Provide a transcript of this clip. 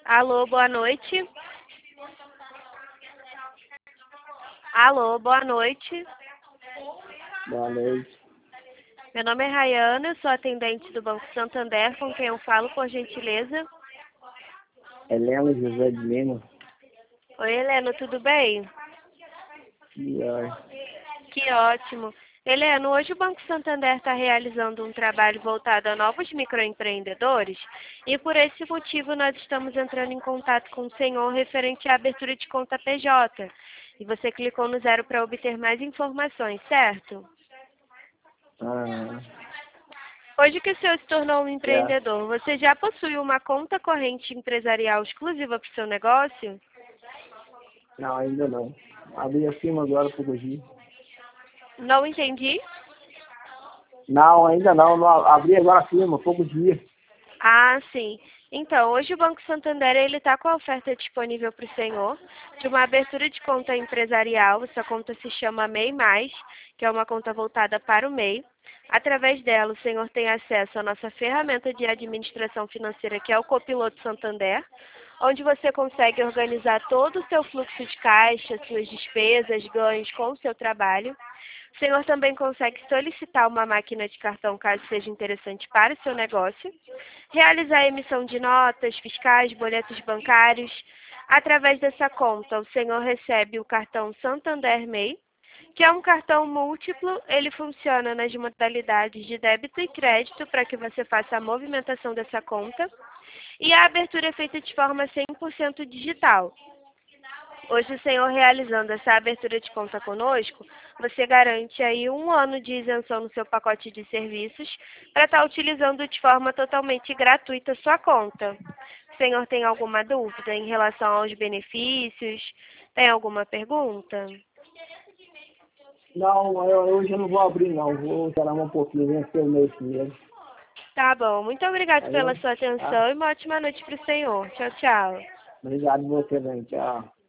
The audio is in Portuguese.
Alô, boa noite. Alô, boa noite. Boa noite. Meu nome é Rayana, eu sou atendente do Banco Santander, com quem eu falo, por gentileza. Helena José de Lima. Oi, Helena, tudo bem? Pior. Que ótimo. Helena, hoje o Banco Santander está realizando um trabalho voltado a novos microempreendedores e por esse motivo nós estamos entrando em contato com o senhor referente à abertura de conta PJ. E você clicou no 0 para obter mais informações, certo? Ah, Hoje que o senhor se tornou um é. empreendedor, você já possui uma conta corrente empresarial exclusiva para o seu negócio? Não, ainda não. Abri a firma agora por hoje. Não entendi. Não, ainda não. Abri agora a firma, poucos dias. Ah, sim. Então, hoje o Banco Santander ele está com a oferta disponível para o senhor de uma abertura de conta empresarial. Essa conta se chama MEI+, que é uma conta voltada para o MEI. Através dela, o senhor tem acesso à nossa ferramenta de administração financeira, que é o Copiloto Santander, onde você consegue organizar todo o seu fluxo de caixa, suas despesas, ganhos com o seu trabalho. O senhor também consegue solicitar uma máquina de cartão, caso seja interessante para o seu negócio, realizar a emissão de notas, fiscais, boletos bancários. Através dessa conta, o senhor recebe o cartão Santander MEI, que é um cartão múltiplo. Ele funciona nas modalidades de débito e crédito para que você faça a movimentação dessa conta. E a abertura é feita de forma 100% digital. Hoje, o senhor realizando essa abertura de conta conosco, você garante aí 1 ano de isenção no seu pacote de serviços para estar utilizando de forma totalmente gratuita a sua conta. O senhor tem alguma dúvida em relação aos benefícios? Tem alguma pergunta? Não, hoje eu não vou abrir não. Vou esperar um pouquinho, vencer o mês primeiro. Tá bom. Muito obrigada Aí pela eu, sua tá? atenção e uma ótima noite para o senhor. Tchau, tchau. Obrigado você, gente. Tchau.